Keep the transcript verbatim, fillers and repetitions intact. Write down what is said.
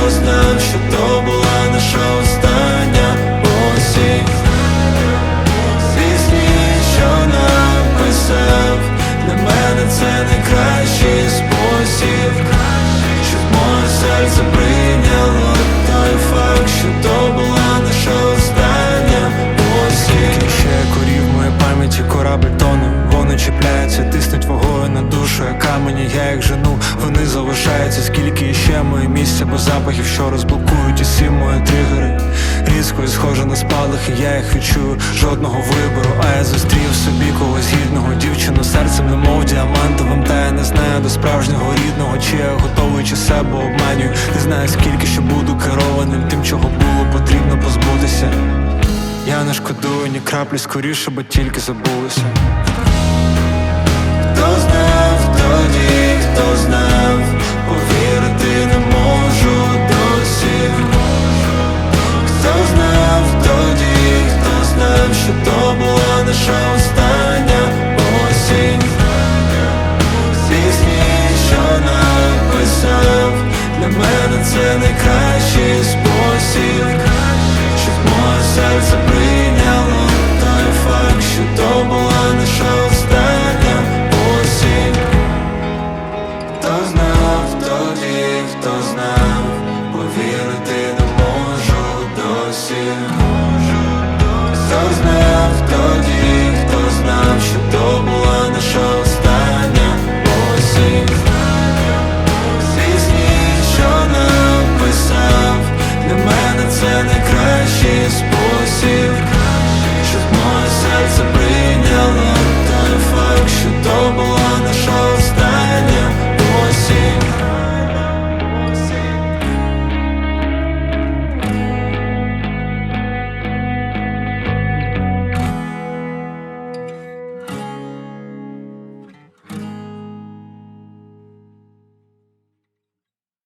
хто знав, що то була наша остання осінь. Пісні, що написав, для мене це найкращий спосіб, щоб моє серце прийняло той факт, що то була наша остання осінь. Ще корів в моїй пам'яті корабль тоне, вони чіпляються, тиснуть вагою на душу, як камені, я їх жену, вони залишаються. Скільки ще моє місця без запахів, що розблокують усі мої тригери. Різко і схоже на спалахи, я їх відчую, жодного вибору. А я зустрів собі когось гідного, дівчину серцем, немов діамантовим. Та я не знаю до справжнього рідного, чи я готовий, чи себе обманюю. Не знаю скільки, що буду керованим тим, чого було потрібно позбутися. Я не шкодую ні краплі, скоріше, бо тільки забулося. Хто знав тоді, хто знав,